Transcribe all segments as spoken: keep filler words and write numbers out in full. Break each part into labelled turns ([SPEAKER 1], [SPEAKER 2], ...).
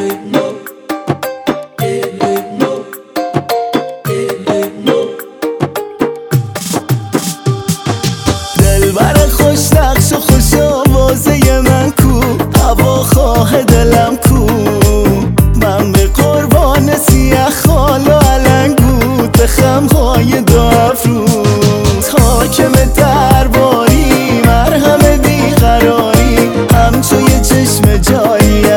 [SPEAKER 1] دلبر خوش نقش و خوش آوازه من کو، هوا خواه دلم کو. من به قربان سیه خال و علنگو، تخمهای دو افروز. حاکم درباری مرهم بیقراری، همچو یه چشم جایی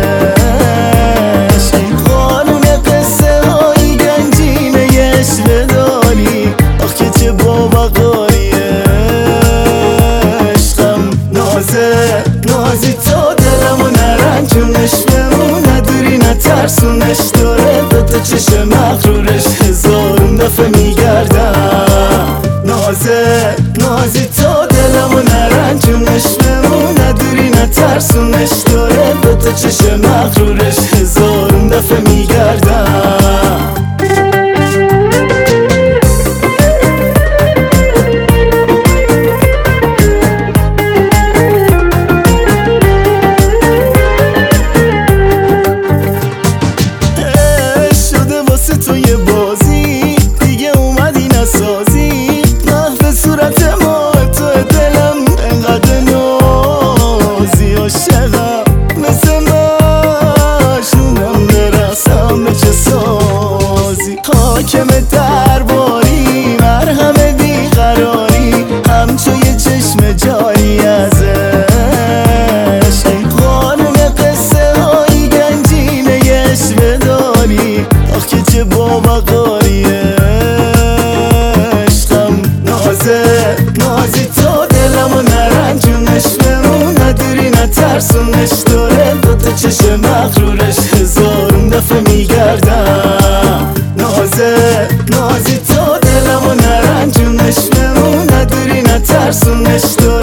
[SPEAKER 1] ازش. قانون قصه های گنجینه ی عشق داری، آخ که چه باوقاریه عشقم. نازه نازی تا دلمو نرنجونش، بمون نداری نترسونش. داره دوتا چشم مغرورش هزارون دفعه میگردم. نازه نازی تا دلمو نرنجونش، بمون نداری نترسونش. داره دوتا چشم مغرورش هزارون دفعه میگردم. تو یه بازی دیگه اومدی نسازی، محو صورت ما تو دلم انقدر نازی. عاشقم مثل مجنونم، برسم به چه سازی. حاکم درباری مرهم بیقراری، همچو یه چشم جاری ازش. قانون قصه های گنجینه ی عشق داری، آخ که چه باوقاریه عشقم. نازه نازی تا دلمو نرنجونش، بمون نداری نترسونش. داره دوتا چشم مغرورش هزارون دفعه میگردم. نازه نازی تا دلمو نرنجونش، بمون نداری نترسونش.